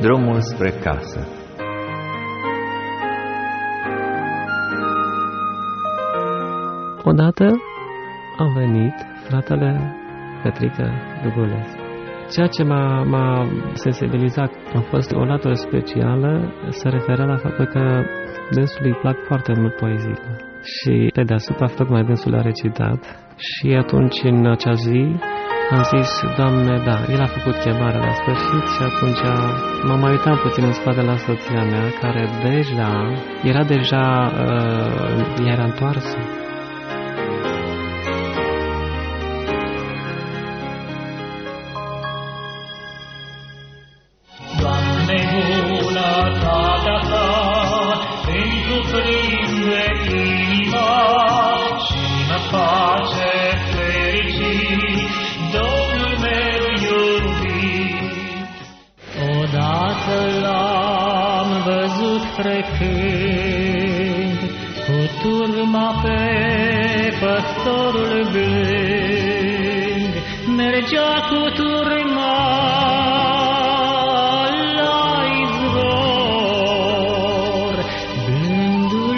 Drumul spre casă. Odată a venit fratele Petrică Dugulescu. Ceea ce m-a sensibilizat a fost o latură specială, se referea la faptul că dânsului îi plac foarte mult poeziile. Și pe deasupra, tocmai dânsul a recitat. Și atunci, în acea zi, am zis, Doamne, da, el a făcut chemarea la sfârșit. Și atunci m-am mai uitat puțin în spate la soția mea, care era întoarsă. Trecând cu turma pe păstorul blând, mergea cu turma la izvor. Blândul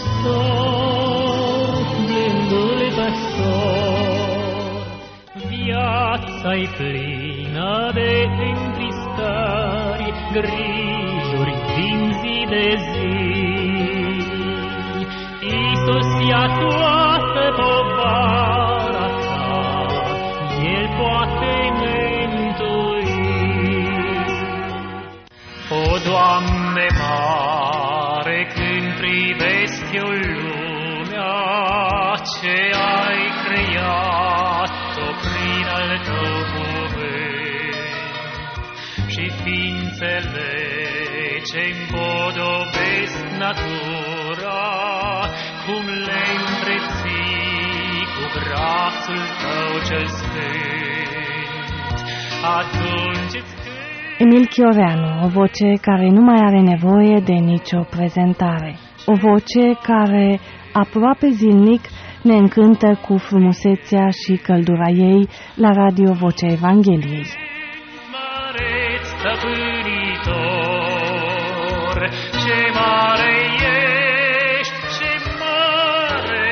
păstor, viața-i plină de întristări, grijuri din zi de zi. Iisus ia toată povara ta, El poate mântui. O, Doamne mare, când privesc eu lumea ce ai creat-o prin al Tău cuvânt, și ființele ce împodobesc natura, cum le întreții cu brațul Tău cel sfânt, atunci îți cânt. Emil Chioreanu, o voce care nu mai are nevoie de nicio prezentare. O voce care aproape zilnic ne încântă cu frumusețea și căldura ei la Radio Vocea Evangheliei. Ce mare ești, ce mare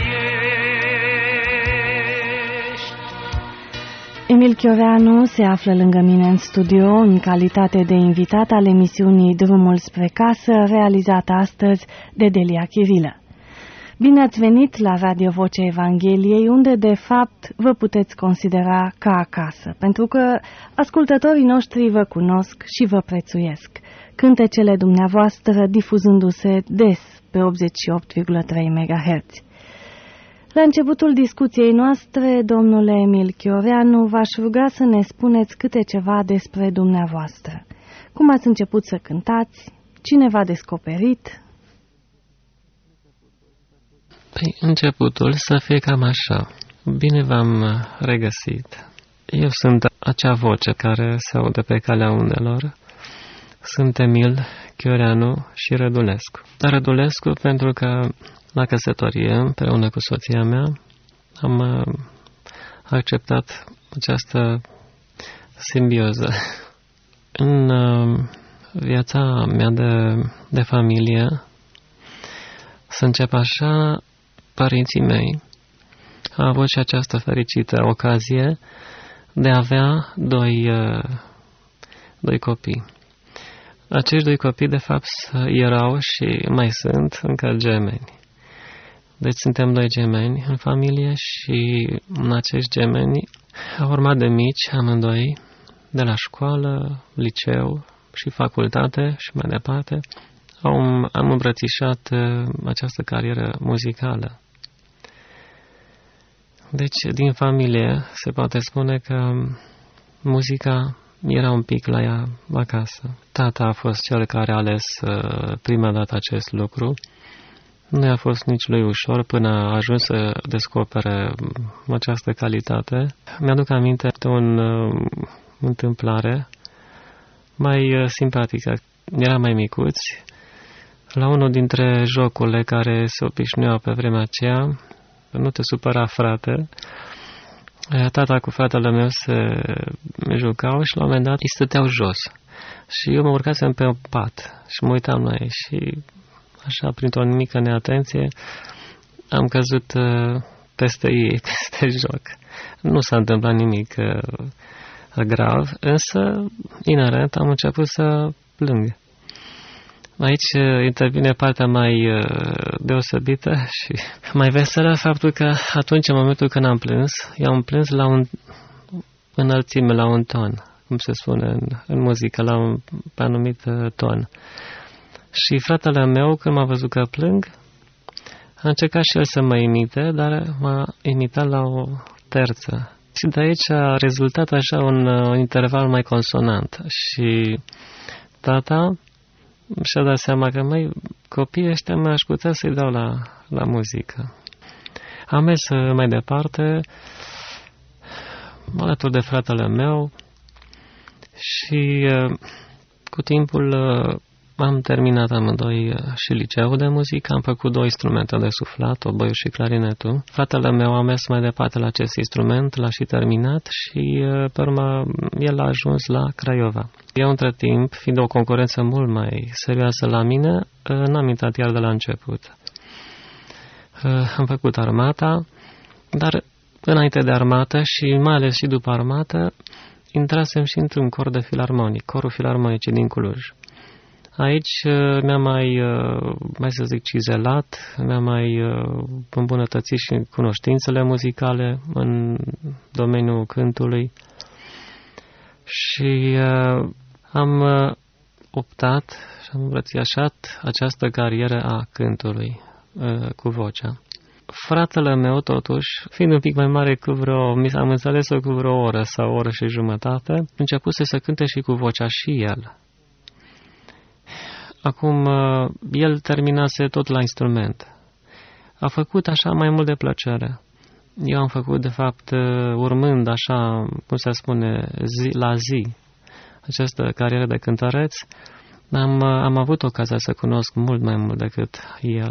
ești. Emil Chioreanu se află lângă mine în studio în calitate de invitat al emisiunii Drumul spre casă, realizată astăzi de Delia Chirilă. Bine ați venit la Radio Vocea Evangheliei, unde de fapt vă puteți considera ca acasă, pentru că ascultătorii noștri vă cunosc și vă prețuiesc. Cântecele dumneavoastră difuzându-se des pe 88,3 MHz. La începutul discuției noastre, domnule Emil Chioreanu, v-aș ruga să ne spuneți câte ceva despre dumneavoastră. Cum ați început să cântați? Cine v-a descoperit? Păi, începutul să fie cam așa. Bine v-am regăsit. Eu sunt acea voce care se aude pe calea undelor. Sunt Emil Chioreanu și Rădulescu. Rădulescu pentru că la căsătorie, împreună cu soția mea, am acceptat această simbioză. În viața mea de familie, să încep așa, părinții mei au avut și această fericită ocazie de a avea doi copii. Acești doi copii, de fapt, erau și mai sunt încă gemeni. Deci suntem doi gemeni în familie și în acești gemeni au urmat de mici amândoi, de la școală, liceu și facultate și mai departe, am îmbrățișat această carieră muzicală. Deci, din familie, se poate spune că muzica era un pic la ea acasă. Tata a fost cel care a ales prima dată acest lucru. Nu a fost nici lui ușor până a ajuns să descopere această calitate. Mi-aduc aminte de o întâmplare mai simpatică. Eram mai micuți. La unul dintre jocurile care se obișnuiau pe vremea aceea, nu te supăra, frate, tata cu fratele meu se jucau și la un moment dat îi stăteau jos. Și eu mă urcasem pe un pat și mă uitam la ei și așa, printr-o mică neatenție, am căzut peste ei, peste joc. Nu s-a întâmplat nimic grav, însă, inerent, am început să plâng. Aici intervine partea mai deosebită și mai veselă, faptul că atunci, în momentul când am plâns, eu am plâns la un înălțime, la un ton, cum se spune în muzică, la un anumit ton. Și fratele meu, când m-a văzut că plâng, a încercat și el să mă imite, dar m-a imitat la o terță. Și de aici a rezultat așa un interval mai consonant. Și tata și-a dat seama că, măi, copiii ăștia aș putea să-i dau la muzică. Am mers mai departe, alături de fratele meu și cu timpul am terminat amândoi și liceul de muzică, am făcut 2 instrumente de suflat, oboiul și clarinetul. Fratele meu a mers mai departe la acest instrument, l-a și terminat și pe urmă el a ajuns la Craiova. Eu între timp, fiind o concurență mult mai serioasă la mine, n-am intrat iar de la început. Am făcut armata, dar înainte de armată și mai ales și după armată, intrasem și într-un cor de filarmonic, corul filarmonicii din Cluj. Aici mi-am mai să zic, cizelat, mi-am mai îmbunătățit și cunoștințele muzicale în domeniul cântului și am optat și am îmbrățișat această carieră a cântului cu vocea. Fratele meu, totuși, fiind un pic mai mare am înțeles-o cu vreo oră sau o oră și jumătate, începuse să cânte și cu vocea și el. Acum, el terminase tot la instrument. A făcut așa mai mult de plăcere. Eu am făcut, de fapt, urmând așa, cum se spune, la zi, această carieră de cântăreț, am avut ocazia să cunosc mult mai mult decât el,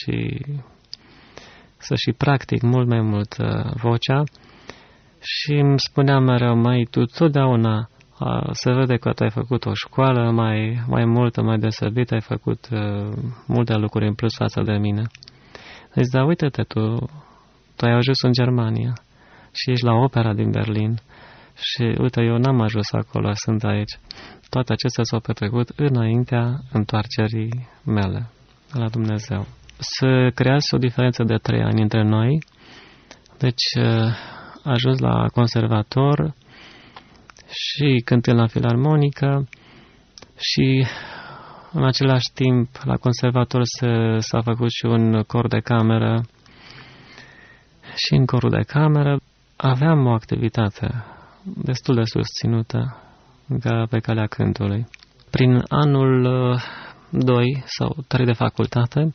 să și practic mult mai mult vocea și îmi spunea mereu, măi, tu totdeauna se vede că tu ai făcut o școală mai multă, mai deosebită, ai făcut multe lucruri în plus față de mine. Deci, da, uite-te, tu ai ajuns în Germania și ești la opera din Berlin și, uite, eu n-am ajuns acolo, sunt aici. Toate acestea s-au petrecut înaintea întoarcerii mele la Dumnezeu. Se crease o diferență de 3 ani între noi, deci a ajuns la conservator și cântând la filarmonică și în același timp la conservator s-a făcut și un cor de cameră și în corul de cameră aveam o activitate destul de susținută pe calea cântului. Prin anul 2 sau 3 de facultate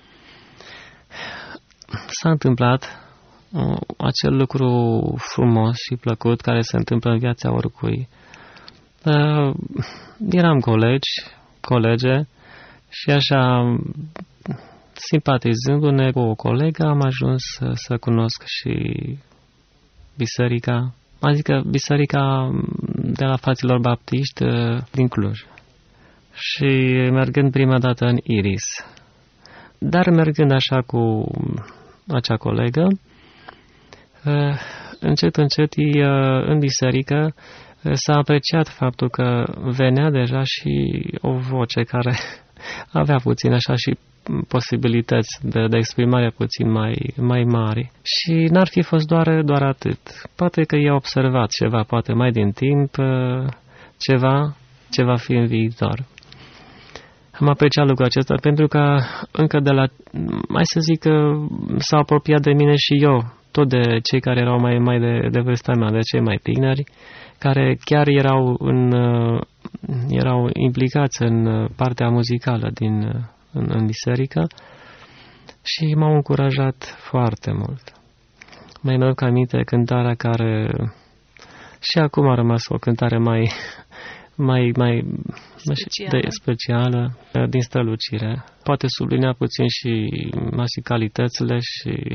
s-a întâmplat acel lucru frumos și plăcut care se întâmplă în viața oricui. Eram colege și așa, simpatizându-ne cu o colegă, am ajuns să cunosc și biserica, adică biserica de la fraților baptiști din Cluj. Și mergând prima dată în Iris. Dar mergând așa cu acea colegă, încet, în biserică s-a apreciat faptul că venea deja și o voce care avea puțin așa și posibilități de exprimare puțin mai mari. Și n-ar fi fost doar atât. Poate că i-a observat ceva, poate mai din timp, ce va fi în viitor. Am apreciat lucrul acesta pentru că încă de la, mai să zic că s-a apropiat de mine și eu, tot de cei care erau mai de vârsta mea, de cei mai tineri, care chiar erau implicați în partea muzicală în biserică și m-au încurajat foarte mult. Mai mi-aduc aminte cântarea care și acum a rămas o cântare mai specială din Strălucire. Poate sublinea puțin și calitățile și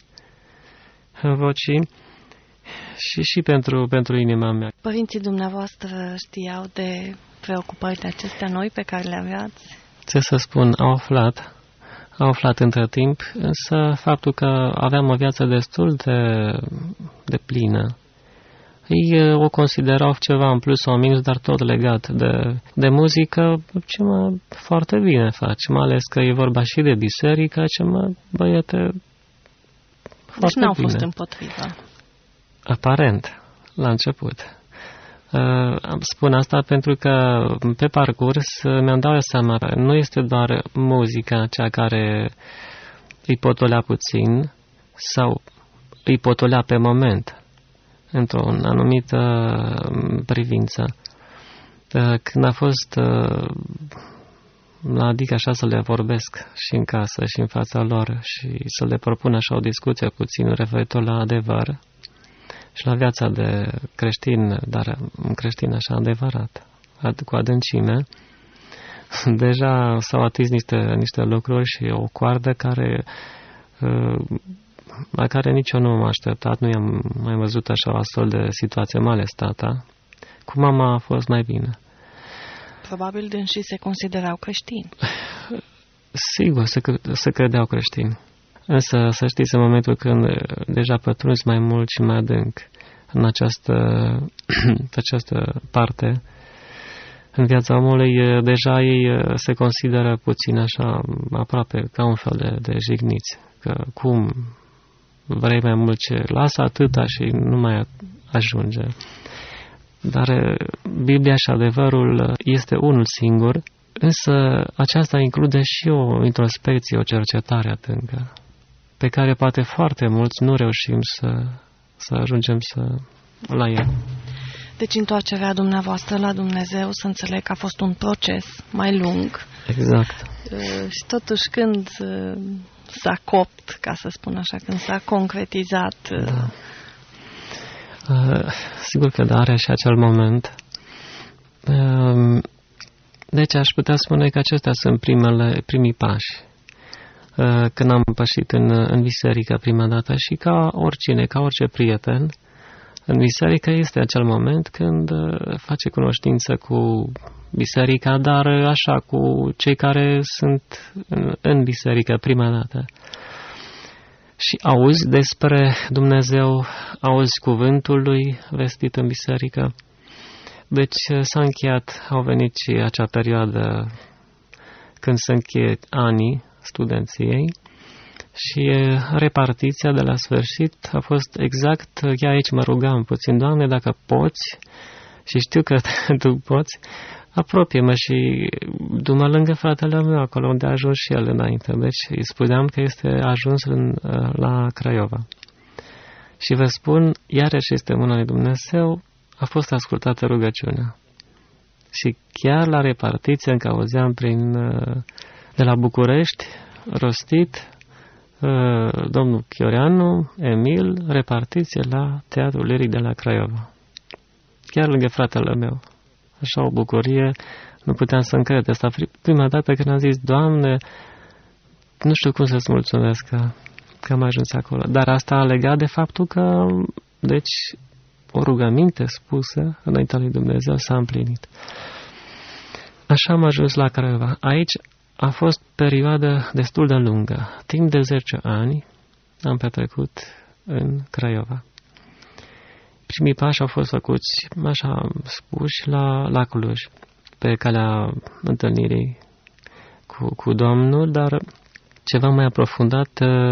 vocii și pentru inima mea. Părinții dumneavoastră știau de preocupările acestea noi pe care le aveați? Ce să spun, au aflat între timp, însă faptul că aveam o viață destul de plină. Ei o considerau ceva în plus sau în minus, dar tot legat de muzică, ce foarte bine faci, mai ales că e vorba și de biserică, băiete, deci n-au fost împotriva. Aparent, la început. Spun asta pentru că pe parcurs mi-am dat seama că nu este doar muzica cea care îi potolea puțin sau îi potolea pe moment într-o anumită privință. Când a fost adică așa să le vorbesc și în casă și în fața lor și să le propun așa o discuție puțin referitor la adevăr și la viața de creștin, dar un creștin așa adevărat, cu adâncime, deja s-au atins niște lucruri și o coardă la care nici eu nu m-am așteptat, nu i-am mai văzut așa o astfel de situație, mai ales tata. Cu mama a fost mai bine. Probabil dânsii se considerau creștini. Sigur, se credeau creștini. Însă, să știți, în momentul când deja pătrunzi mai mult și mai adânc în această parte, în viața omului, deja ei se consideră puțin așa, aproape ca un fel de jigniți. Că cum vrei mai mult ce lasă atâta și nu mai ajunge. Dar Biblia și adevărul este unul singur, însă aceasta include și o introspecție, o cercetare adâncă, pe care poate foarte mulți nu reușim să ajungem la ea. Deci întoarcerea dumneavoastră la Dumnezeu, să înțeleg că a fost un proces mai lung. Exact. Și totuși când s-a copt, ca să spun așa, când s-a concretizat... Da. Sigur că da, are și acel moment. Deci aș putea spune că acestea sunt primii pași. Când am pășit în biserică prima dată și ca oricine, ca orice prieten, în biserică este acel moment când face cunoștință cu biserica, dar așa cu cei care sunt în biserică prima dată. Și auzi despre Dumnezeu, auzi cuvântul Lui vestit în biserică. Deci s-a încheiat, au venit și acea perioadă când se încheie anii studenției și repartiția de la sfârșit a fost exact, chiar aici mă rugam puțin, Doamne, dacă poți, și știu că Tu poți, apropie-mă și du-mă lângă fratele meu, acolo unde a ajuns și el înainte. Deci îi spuneam că este ajuns la Craiova. Și vă spun, iarăși este mâna lui Dumnezeu, a fost ascultată rugăciunea. Și chiar la repartiție, încă auzeam de la București, rostit, domnul Chioreanu, Emil, repartiție la Teatrul Liric de la Craiova. Chiar lângă fratele meu. Așa o bucurie, nu puteam să încred. Asta prima dată când am zis, Doamne, nu știu cum să-ți mulțumesc că am ajuns acolo. Dar asta a legat de faptul că, deci, o rugăminte spusă înaintea lui Dumnezeu s-a împlinit. Așa am ajuns la Craiova. Aici a fost perioadă destul de lungă. Timp de 10 ani am petrecut în Craiova. Primii pași au fost făcuți, așa spuși, la Cluj, pe calea întâlnirii cu Domnul, dar ceva mai aprofundat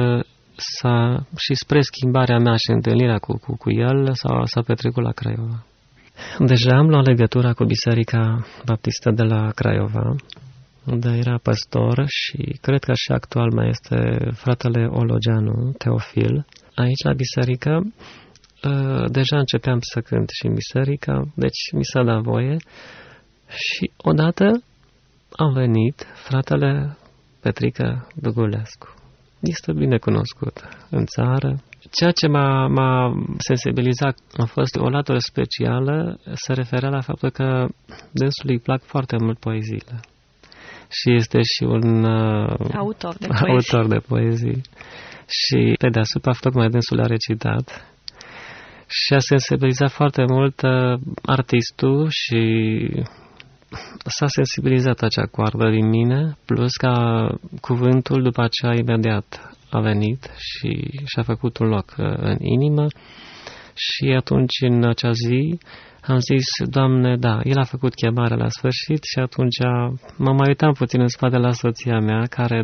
și spre schimbarea mea și întâlnirea cu El s-a petrecut la Craiova. Deja am luat legătura cu Biserica Baptistă de la Craiova, unde era păstor și cred că și actual mai este fratele Ologeanu, Teofil. Aici la biserică deja începeam să cânt și în biserică, deci mi s-a dat voie și odată a venit fratele Petrică Dugulescu. Este bine cunoscut în țară. Ceea ce m-a sensibilizat a fost o latură specială, se referea la faptul că dânsului îi plac foarte mult poeziile. Și este și un autor de poezii. Și pe deasupra, tocmai dânsul a recitat. Și a sensibilizat foarte mult artistul și s-a sensibilizat acea coardă din mine, plus că cuvântul după aceea imediat a venit și și-a făcut un loc în inimă și atunci în acea zi am zis, Doamne, da, El a făcut chemarea la sfârșit și atunci mă mai uitam puțin în spate la soția mea, care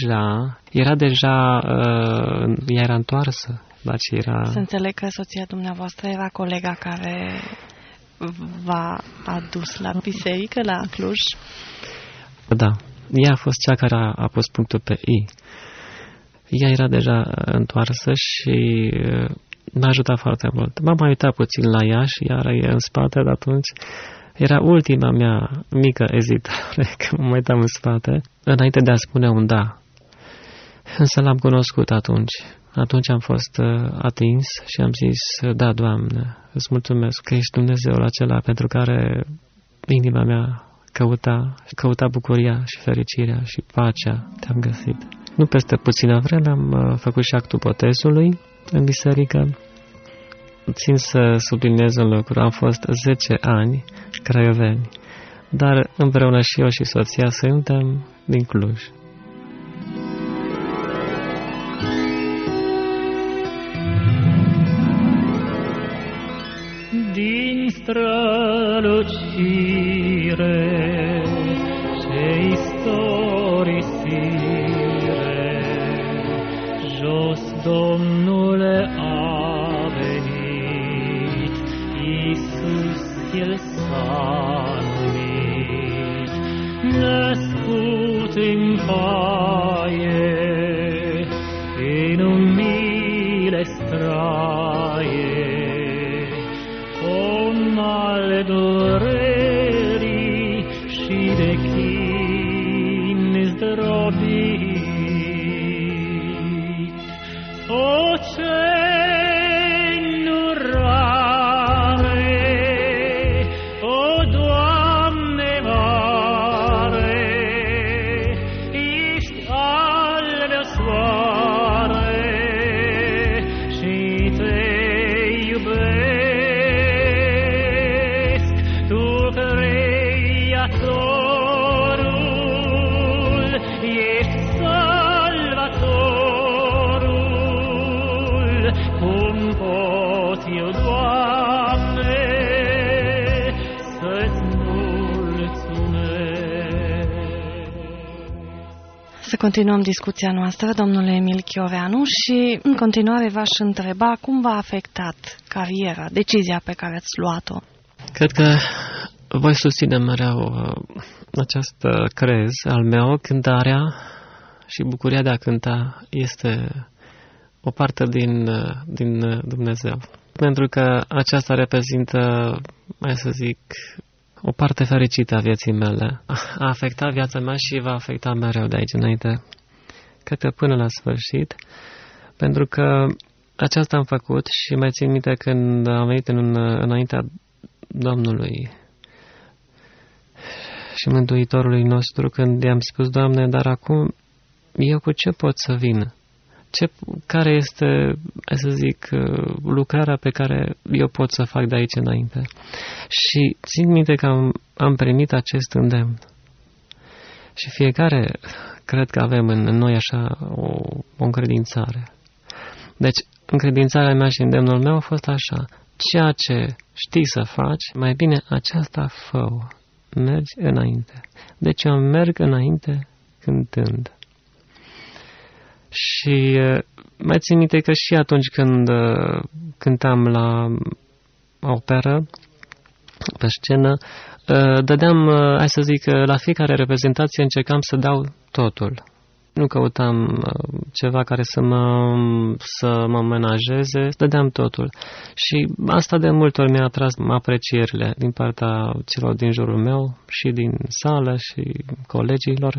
ea era întoarsă. Să înțeleg că soția dumneavoastră era colega care v-a adus la biserică, la Cluj? Da, ea a fost cea care a pus punctul pe I. Ea era deja întoarsă și m-a ajutat foarte mult. M-am mai uitat puțin la ea și iar e în spate, de atunci era ultima mea mică ezitare, că mă uitam în spate, înainte de a spune un da. Însă l-am cunoscut atunci. Atunci am fost atins și am zis, da, Doamne, îți mulțumesc că ești Dumnezeul acela pentru care inima mea căuta bucuria și fericirea și pacea. Te-am găsit. Nu peste puțină vreme am făcut și actul botezului în biserică. Țin să subliniez un lucru, am fost 10 ani craioveni, dar împreună și eu și soția suntem din Cluj. Din strălucire ce istorisire, jos Domnul a venit, Iisus El s-a numit, născut în paie, în umile straie, om al durerii și de chin zdrobit. O, ce înurare, o, Doamne mare, ești al meu soare și te iubesc, tu creatorul, ești salvatorul, cum pot eu, Doamne, să-ți mulțumesc. Să continuăm discuția noastră, domnule Emil Chioveanu, și în continuare v-aș întreba cum v-a afectat cariera, decizia pe care ați luat-o. Cred că voi susține mereu această crez al meu, cântarea și bucuria de a cânta este o parte din Dumnezeu. Pentru că aceasta reprezintă, mai să zic, o parte fericită a vieții mele. A afectat viața mea și va afecta mereu de aici înainte. Cred că până la sfârșit, pentru că aceasta am făcut și mai țin minte când am venit înaintea Domnului și Mântuitorului nostru, când i-am spus, Doamne, dar acum eu cu ce pot să vin? Care este, să zic, lucrarea pe care eu pot să fac de aici înainte? Și țin minte că am primit acest îndemn. Și fiecare, cred că avem în noi așa o încredințare. Deci, încredințarea mea și îndemnul meu a fost așa: ceea ce știi să faci, mai bine aceasta fă-o. Mergi înainte. Deci eu merg înainte cântând. Și mai țin minte că și atunci când cântam la operă, pe scenă, dădeam, hai să zic, la fiecare reprezentație încercam să dau totul. Nu căutam ceva care să mă menajeze, dădeam totul. Și asta de multe ori mi-a atras aprecierile din partea celor din jurul meu și din sală și colegilor.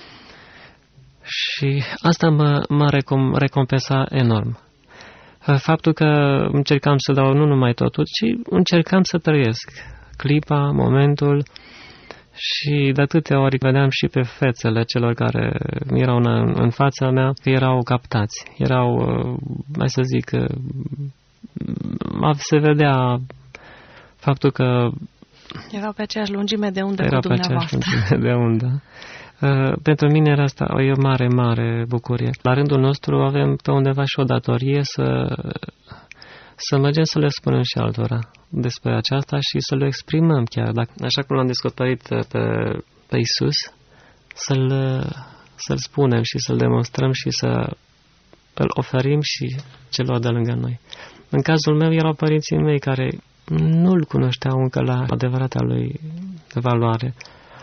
Și asta m-a recompensat enorm. Faptul că încercam să dau nu numai totul, ci încercam să trăiesc clipa, momentul. Și de atâtea ori vedeam și pe fețele celor care erau în fața mea, că erau captați. Erau, hai să zic, se vedea faptul că Erau pe aceeași lungime de undă Erau cu dumneavoastră. pe aceeași lungime de undă. Pentru mine era asta o mare, mare bucurie. La rândul nostru avem pe undeva și o datorie să mergem să le spunem și altora despre aceasta și să le exprimăm chiar. Așa cum l-am descoperit pe Iisus, să-l spunem și să-l demonstrăm și să îl oferim și celor de lângă noi. În cazul meu erau părinții mei care nu-l cunoșteau încă la adevărata lui valoare.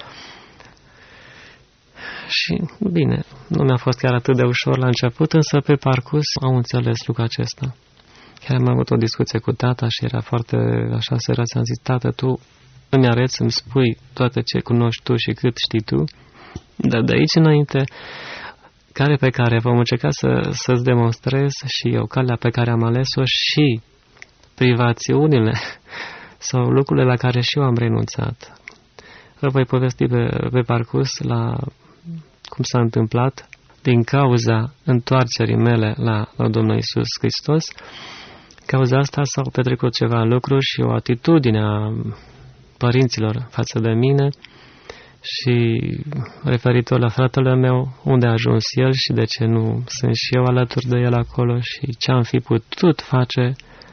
Și, bine, nu mi-a fost chiar atât de ușor la început, însă pe parcurs au înțeles lucrul acesta. Chiar am avut o discuție cu tata și era foarte așa serios. Am zis, tată, tu îmi arăți, îmi spui toate ce cunoști tu și cât știi tu, dar de aici înainte, pe care vom încerca să-ți demonstrez și eu, calea pe care am ales-o și privațiunile sau lucrurile la care și eu am renunțat. Vă voi povesti pe parcurs la cum s-a întâmplat din cauza întoarcerii mele la Domnul Iisus Hristos. Cauza asta s-au petrecut ceva lucruri și o atitudine a părinților față de mine și referitor la fratele meu, unde a ajuns el și de ce nu sunt și eu alături de el acolo și ce am fi putut face.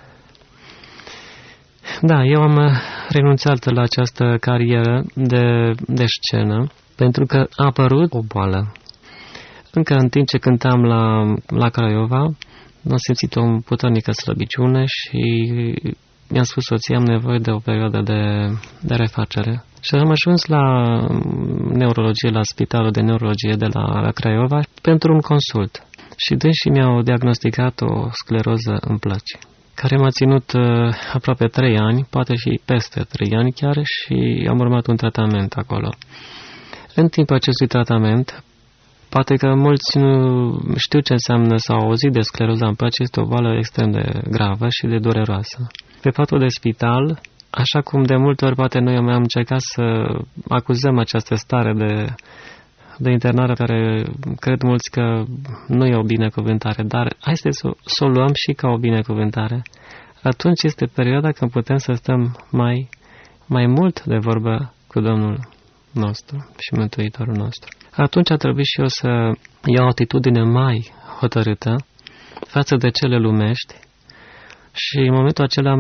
Da, eu am renunțat la această carieră de scenă pentru că a apărut o boală. Încă în timp ce cântam la Craiova, am simțit o puternică slăbiciune și mi-am spus soției, am nevoie de o perioadă de refacere. Și am ajuns la neurologie, la spitalul de neurologie de la Craiova pentru un consult. Și deși mi-au diagnosticat o scleroză în plăci, care m-a ținut aproape 3 ani, poate și peste 3 ani chiar, și am urmat un tratament acolo. În timpul acestui tratament, poate că mulți nu știu ce înseamnă sau au auzit de scleroza în plăci, este o boală extrem de gravă și de dureroasă. Pe patul de spital, așa cum de multe ori poate noi am încercat să acuzăm această stare de internare care cred mulți că nu e o binecuvântare, dar hai să o luăm și ca o binecuvântare. Atunci este perioada când putem să stăm mai mult de vorbă cu Domnul nostru și Mântuitorul nostru. Atunci a trebuit și eu să iau o atitudine mai hotărâtă față de cele lumești și în momentul acela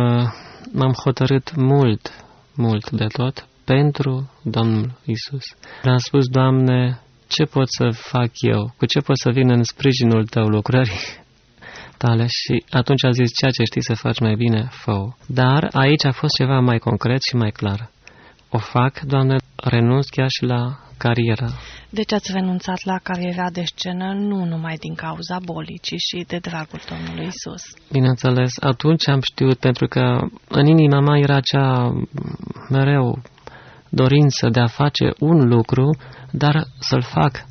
m-am hotărât mult de tot pentru Domnul Iisus. Le-am spus, Doamne, ce pot să fac eu? Cu ce pot să vin în sprijinul Tău, lucrării Tale? Și atunci a zis, ceea ce știi să faci mai bine, fă-o. Dar aici a fost ceva mai concret și mai clar. O fac, Doamne, renunț chiar și la cariera. Deci ați renunțat la cariera de scenă nu numai din cauza bolii, ci și de dragul Domnului Iisus. Bineînțeles, atunci am știut, pentru că în inima mea era acea mereu dorință de a face un lucru, dar să-l fac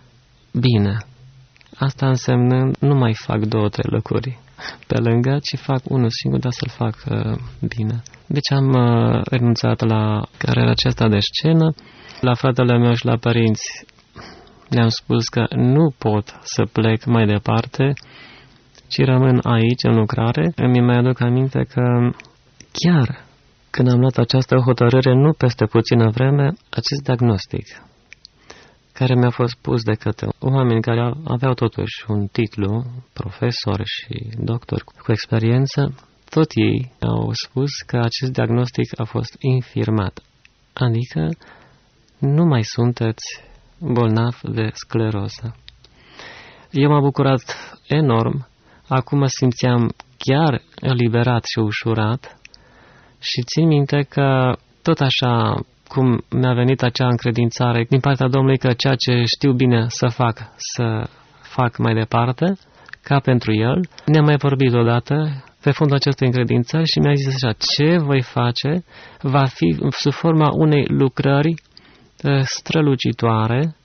bine. Asta însemnând, nu mai fac 2-3 lucruri pe lângă, ci fac unul singur, dar să-l fac bine. Deci am renunțat la cariera aceasta de scenă. La fratele meu și la părinți le-am spus că nu pot să plec mai departe, ci rămân aici în lucrare. Îmi mai aduc aminte că chiar când am luat această hotărâre, nu peste puțină vreme, acest diagnostic care mi-a fost pus de către oameni care aveau totuși un titlu, profesor și doctor cu experiență, tot ei au spus că acest diagnostic a fost infirmat, adică nu mai sunteți bolnav de scleroză. Eu m-am bucurat enorm, acum mă simțeam chiar eliberat și ușurat și țin minte că tot așa cum mi-a venit acea încredințare din partea Domnului că ceea ce știu bine să fac mai departe, ca pentru El, ne-am mai vorbit odată pe fondul acestei încredințări și mi-a zis așa, ce voi face va fi sub forma unei lucrări strălucitoare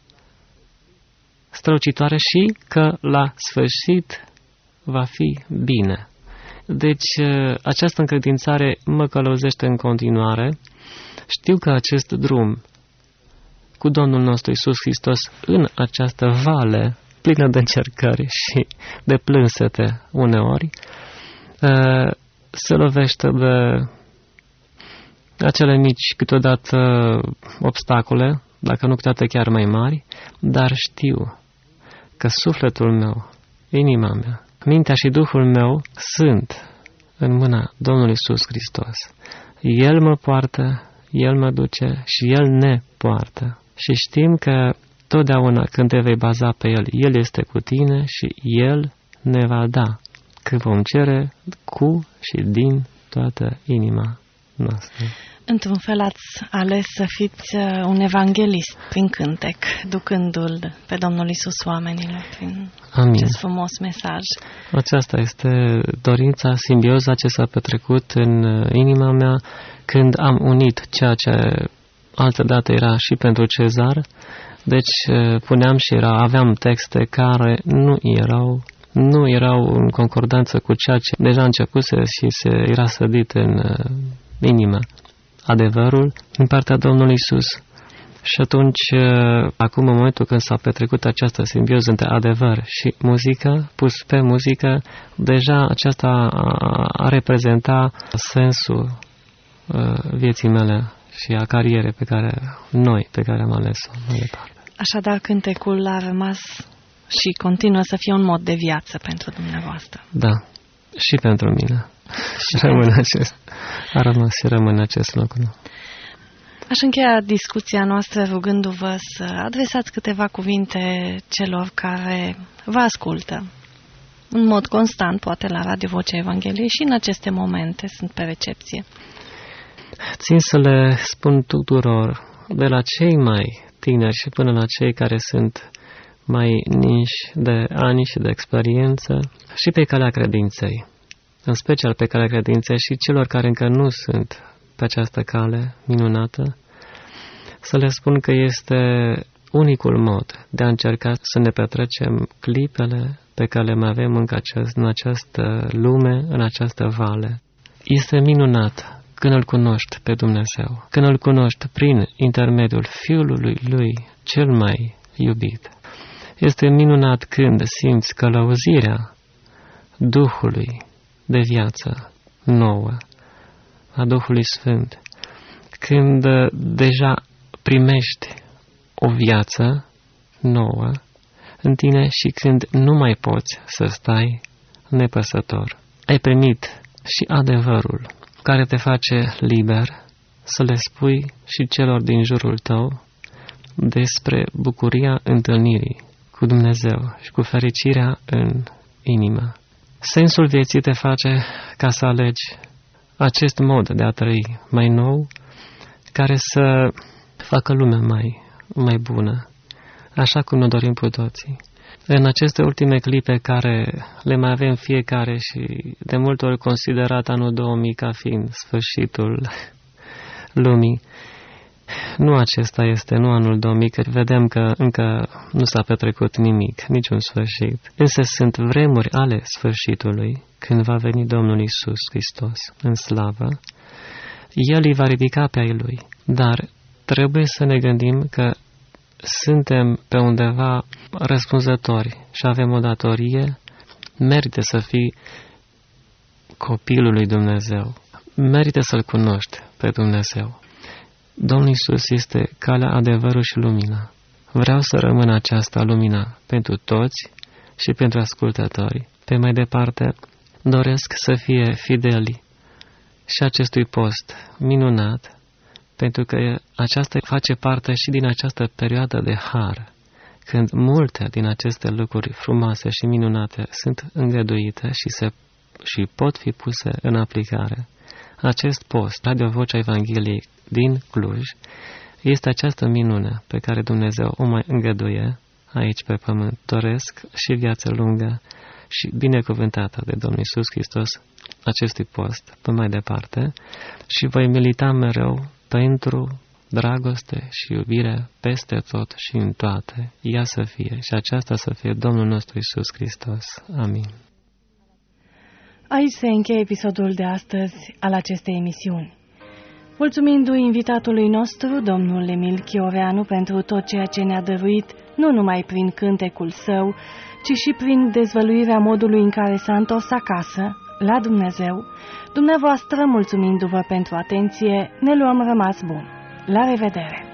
și că la sfârșit va fi bine. Deci această încredințare mă călăuzește în continuare. Știu că acest drum cu Domnul nostru Iisus Hristos în această vale plină de încercări și de plânsete uneori se lovește acele mici, câteodată obstacole, dacă nu câteodată chiar mai mari, dar știu că sufletul meu, inima mea, mintea și Duhul meu sunt în mâna Domnului Iisus Hristos. El mă poartă, El mă duce și El ne poartă. Și știm că totdeauna când te vei baza pe El, El este cu tine și El ne va da, că vom cere cu și din toată inima noastră. Într-un fel ați ales să fiți un evanghelist prin cântec, ducându-L pe Domnul Iisus oamenilor prin acest frumos mesaj. Aceasta este dorința, simbioza ce s-a petrecut în inima mea când am unit ceea ce altădată era și pentru Cezar. Deci puneam și aveam texte care nu erau în concordanță cu ceea ce deja începuse și era sădit în inimă. Adevărul din partea Domnului Iisus. Și atunci, acum în momentul când s-a petrecut această simbioză între adevăr și muzică, pus pe muzică, deja aceasta a reprezenta sensul vieții mele și a carierei pe care am ales-o mai departe. Așadar, cântecul a rămas și continuă să fie un mod de viață pentru dumneavoastră. Da, și pentru mine. A rămas și rămâne acest lucru. Aș încheia discuția noastră rugându-vă să adresați câteva cuvinte celor care vă ascultă în mod constant, poate la Radio Vocea Evangheliei și în aceste momente sunt pe recepție. Țin să le spun tuturor, de la cei mai tineri și până la cei care sunt mai ninși de ani și de experiență și pe calea credinței, în special pe calea credinței și celor care încă nu sunt pe această cale minunată, să le spun că este unicul mod de a încerca să ne petrecem clipele pe care le avem în această lume, în această vale. Este minunat când îl cunoști pe Dumnezeu, când îl cunoști prin intermediul Fiului Lui cel mai iubit. Este minunat când simți călăuzirea Duhului de viață nouă, a Duhului Sfânt, când deja primești o viață nouă în tine și când nu mai poți să stai nepăsător. Ai primit și adevărul care te face liber să le spui și celor din jurul tău despre bucuria întâlnirii cu Dumnezeu și cu fericirea în inimă. Sensul vieții te face ca să alegi acest mod de a trăi mai nou, care să facă lumea mai bună, așa cum ne dorim cu toții. În aceste ultime clipe care le mai avem fiecare și de multe ori considerat anul 2000 ca fiind sfârșitul lumii, nu acesta este, nu anul 2000, că vedem că încă nu s-a petrecut nimic, niciun sfârșit. Însă sunt vremuri ale sfârșitului, când va veni Domnul Iisus Hristos în slavă, El îi va ridica pe ai Lui. Dar trebuie să ne gândim că suntem pe undeva răspunzători și avem o datorie, merită să fii copilul lui Dumnezeu, merită să-L cunoști pe Dumnezeu. Domnul Iisus este calea, adevărul și lumina. Vreau să rămână aceasta lumina pentru toți și pentru ascultători. Pe mai departe, doresc să fie fideli și acestui post minunat, pentru că aceasta face parte și din această perioadă de har, când multe din aceste lucruri frumoase și minunate sunt îngăduite și pot fi puse în aplicare. Acest post, Radio Vocea Evangheliei din Cluj, este această minune pe care Dumnezeu o mai îngăduie aici pe pământ. Doresc și viață lungă și binecuvântată de Domnul Iisus Hristos acestui post pe mai departe și voi milita mereu pentru dragoste și iubire peste tot și în toate. Ea să fie și aceasta să fie Domnul nostru Iisus Hristos. Amin. Aici se încheie episodul de astăzi al acestei emisiuni. Mulțumindu-i invitatului nostru, domnul Emil Chioveanu, pentru tot ceea ce ne-a dăruit, nu numai prin cântecul său, ci și prin dezvăluirea modului în care s-a întors acasă, la Dumnezeu, dumneavoastră mulțumindu-vă pentru atenție, ne luăm rămas bun. La revedere!